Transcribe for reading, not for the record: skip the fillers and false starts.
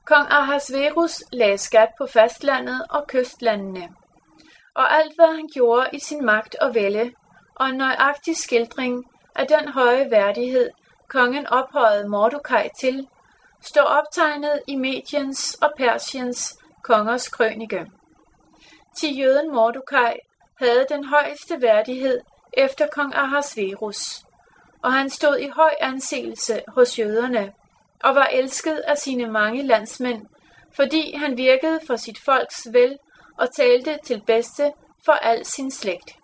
Kong Ahasverus lagde skat på fastlandet og kystlandene, og alt hvad han gjorde i sin magt og vælde, og en nøjagtig skildring af den høje værdighed, kongen ophøjede Mordokaj til, står optegnet i Mediens og Persiens kongers krønike. Til jøden Mordokaj havde den højeste værdighed efter kong Ahasverus, og han stod i høj anseelse hos jøderne, og var elsket af sine mange landsmænd, fordi han virkede for sit folks vel og talte til bedste for al sin slægt.